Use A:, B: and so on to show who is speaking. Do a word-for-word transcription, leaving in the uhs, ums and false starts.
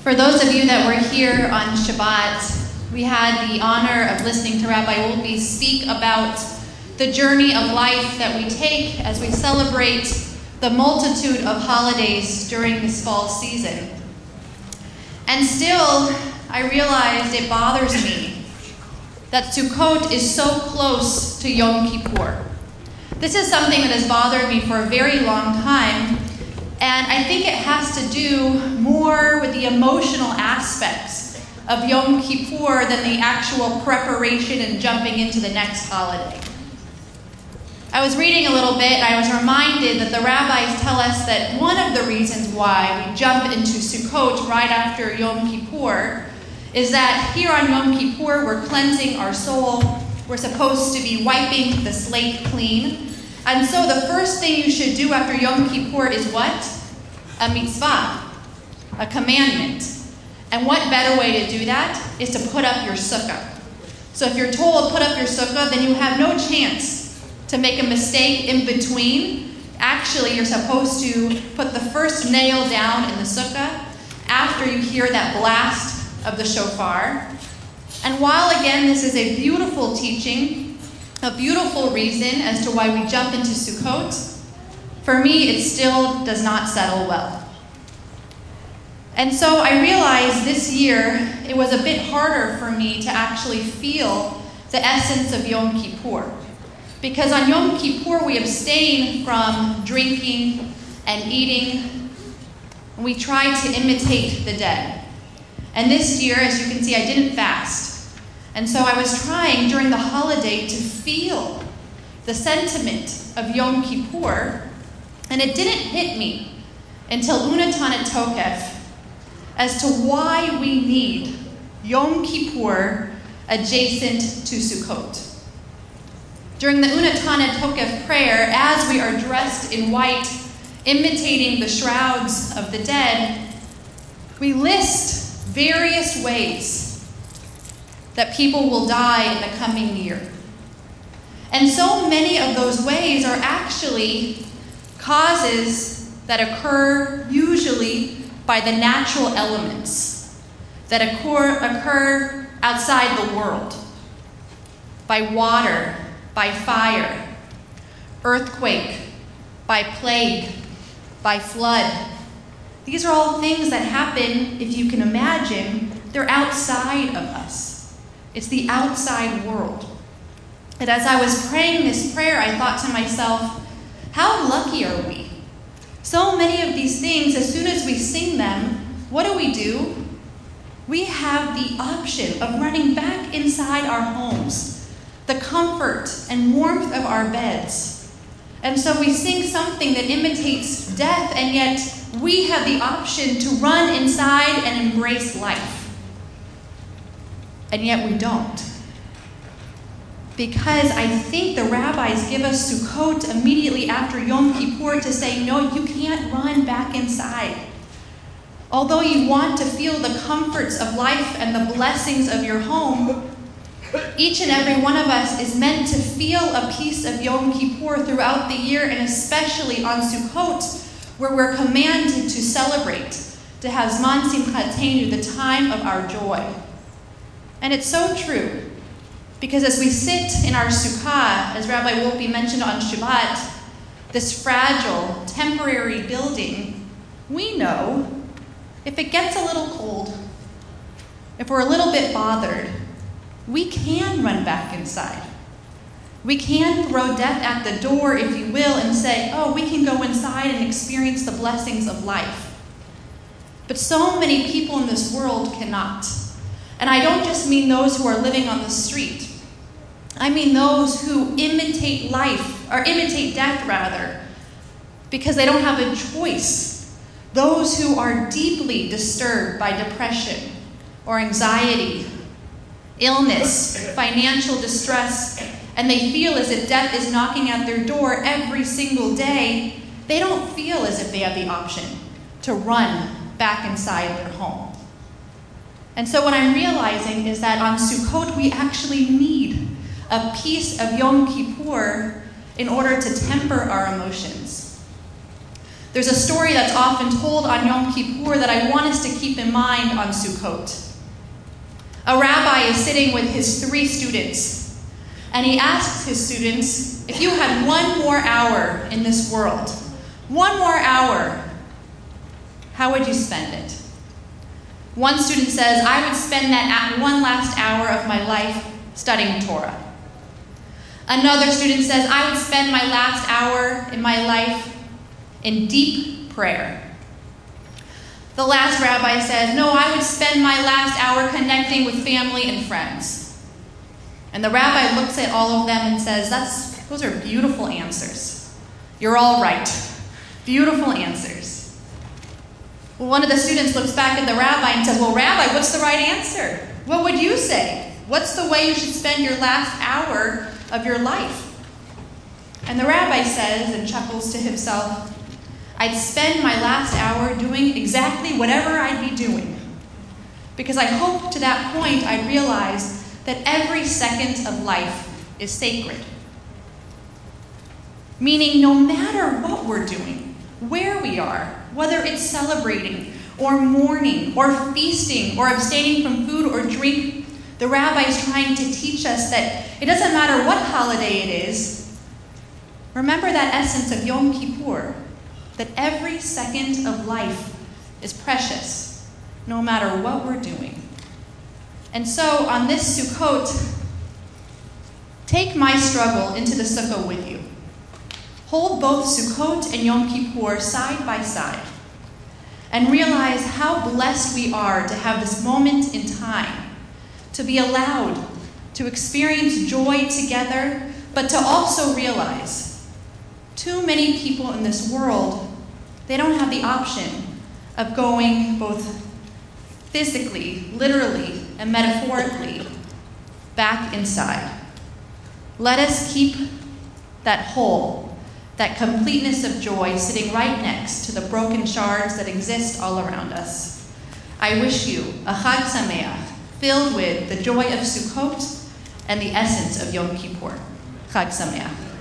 A: For those of you that were here on Shabbat, we had the honor of listening to Rabbi Wolpe speak about the journey of life that we take as we celebrate the multitude of holidays during this fall season. And still, I realized it bothers me that Sukkot is so close to Yom Kippur. This is something that has bothered me for a very long time, and I think it has to do more with the emotional aspects of Yom Kippur than the actual preparation and jumping into the next holiday. I was reading a little bit, and I was reminded that the rabbis tell us that one of the reasons why we jump into Sukkot right after Yom Kippur is that here on Yom Kippur, we're cleansing our soul. We're supposed to be wiping the slate clean. And so the first thing you should do after Yom Kippur is what? A mitzvah, a commandment. And what better way to do that is to put up your sukkah. So if you're told put up your sukkah, then you have no chance to make a mistake in between. Actually, you're supposed to put the first nail down in the sukkah after you hear that blast of the shofar. And while, again, this is a beautiful teaching, a beautiful reason as to why we jump into Sukkot, for me, it still does not settle well. And so I realized this year it was a bit harder for me to actually feel the essence of Yom Kippur. Because on Yom Kippur, we abstain from drinking and eating, and we try to imitate the dead. And this year, as you can see, I didn't fast. And so I was trying during the holiday to feel the sentiment of Yom Kippur, and it didn't hit me until Unatanet Tokef as to why we need Yom Kippur adjacent to Sukkot. During the Unatanet Tokef prayer, as we are dressed in white, imitating the shrouds of the dead, we list various ways that people will die in the coming year. And so many of those ways are actually causes that occur usually by the natural elements that occur, occur outside the world, by water, by fire, earthquake, by plague, by flood. These are all things that happen, if you can imagine, they're outside of us. It's the outside world. And as I was praying this prayer, I thought to myself, how lucky are we? So many of these things, as soon as we sing them, what do we do? We have the option of running back inside our homes, the comfort and warmth of our beds. And so we sing something that imitates death, and yet we have the option to run inside and embrace life. And yet we don't. Because I think the rabbis give us Sukkot immediately after Yom Kippur to say, no, you can't run back inside. Although you want to feel the comforts of life and the blessings of your home, each and every one of us is meant to feel a piece of Yom Kippur throughout the year, and especially on Sukkot, where we're commanded to celebrate, to have Zman Simchatenu, the time of our joy. And it's so true, because as we sit in our sukkah, as Rabbi Wolpe mentioned on Shabbat, this fragile, temporary building, we know if it gets a little cold, if we're a little bit bothered, we can run back inside. We can throw death at the door, if you will, and say, oh, we can go inside and experience the blessings of life. But so many people in this world cannot. And I don't just mean those who are living on the street. I mean those who imitate life, or imitate death rather, because they don't have a choice. Those who are deeply disturbed by depression or anxiety, illness, financial distress, and they feel as if death is knocking at their door every single day, they don't feel as if they have the option to run back inside their home. And so what I'm realizing is that on Sukkot, we actually need a piece of Yom Kippur in order to temper our emotions. There's a story that's often told on Yom Kippur that I want us to keep in mind on Sukkot. A rabbi is sitting with his three students, and he asks his students, if you had one more hour in this world, one more hour, how would you spend it? One student says, I would spend that one last hour of my life studying Torah. Another student says, I would spend my last hour in my life in deep prayer. The last rabbi says, no, I would spend my last hour connecting with family and friends. And the rabbi looks at all of them and says, That's, those are beautiful answers. You're all right. Beautiful answers. Well, one of the students looks back at the rabbi and says, well, Rabbi, what's the right answer? What would you say? What's the way you should spend your last hour of your life? And the rabbi says and chuckles to himself, I'd spend my last hour doing exactly whatever I'd be doing. Because I hope to that point I'd realize that every second of life is sacred. Meaning no matter what we're doing, where we are, whether it's celebrating or mourning or feasting or abstaining from food or drink, the rabbi is trying to teach us that it doesn't matter what holiday it is. Remember that essence of Yom Kippur, that every second of life is precious, no matter what we're doing. And so on this Sukkot, take my struggle into the Sukkah with you. Hold both Sukkot and Yom Kippur side by side and realize how blessed we are to have this moment in time, to be allowed to experience joy together, but to also realize too many people in this world, they don't have the option of going both physically, literally, and metaphorically back inside. Let us keep that whole, that completeness of joy sitting right next to the broken shards that exist all around us. I wish you a Chag Sameach filled with the joy of Sukkot and the essence of Yom Kippur. Chag Sameach.